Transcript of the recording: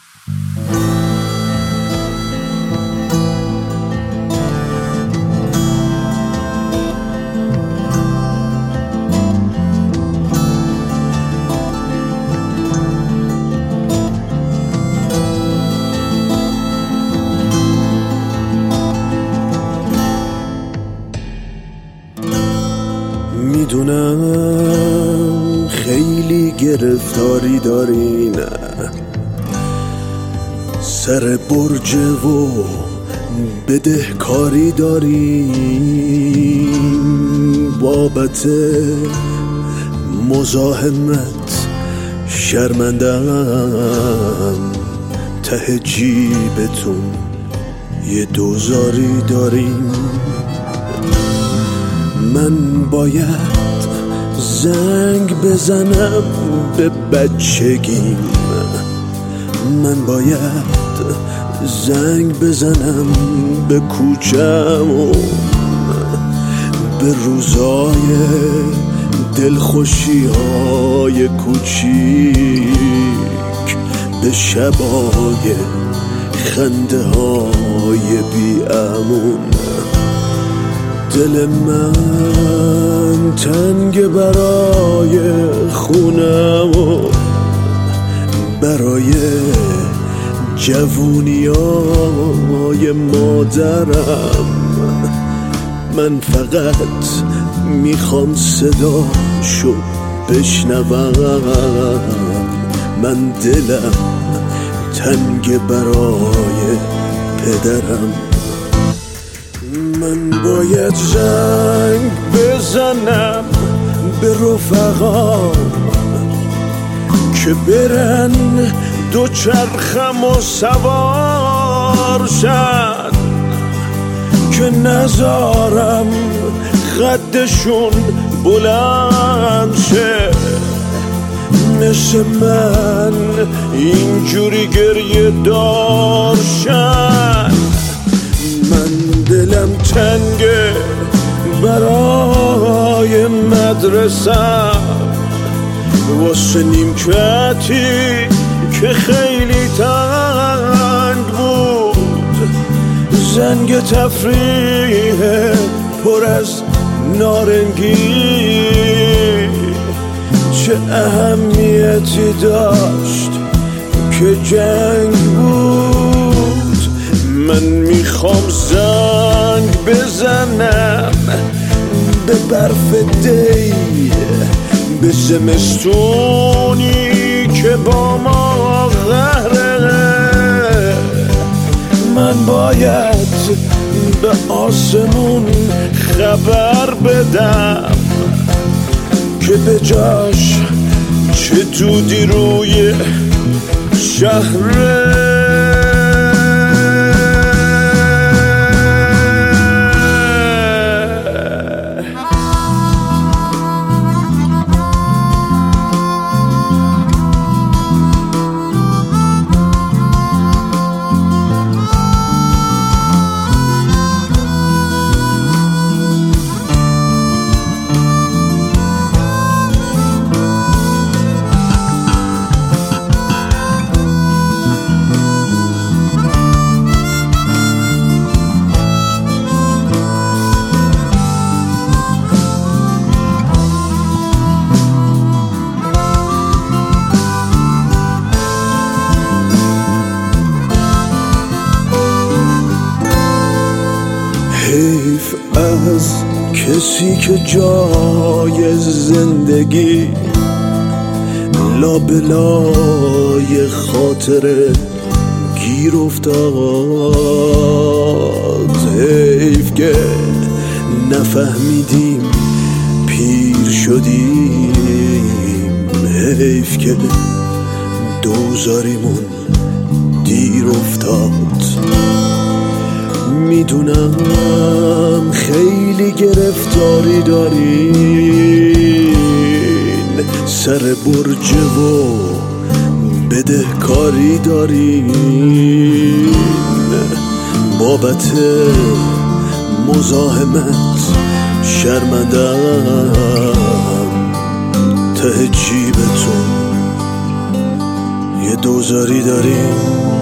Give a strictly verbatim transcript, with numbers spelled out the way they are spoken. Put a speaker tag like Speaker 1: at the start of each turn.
Speaker 1: میدونم خیلی گرفتاری داری، نه سر برج و بدهکاری داری، بابت مزاحمت شرمندم، ته جیبتون یه دوزاری داریم. من باید زنگ بزنم به بچگیم، من باید زنگ بزنم به کوچمون، به روزای دلخوشی های کوچیک، به شبای خنده های بی امون. دل من تنگ برای خونم و برای جوونیای مادرم. من فقط میخوام صداشو بشنوم، من دلم تنگ برای پدرم. من باید زنگ بزنم به رفقا که برن دو چرخم و سوار شن، که نذارم خدشون بلند شه، مثل من اینجوری گریه دار شن. من دلم تنگه برای مدرسم، واسه نیمکتی که خیلی تنگ بود، زنگ تفریح پر از نارنگی چه اهمیتی داشت که جنگ بود. من میخوام زنگ بزنم به برف دی، به زمستونی که با ما قهره. من باید به آسمون خبر بدم که به جاش چه دودی روی شهره. حیف از کسی که جای زندگی لابلای خاطر گیر افتاد. حیف که نفهمیدیم پیر شدیم، حیف که دوزاریمون دیر افتاد. میدونم خیلی گرفتاری دارین، سر برج و بدهکاری دارین، بابت مزاحمت شرمندم، ته جیبتون یه دوزاری داریم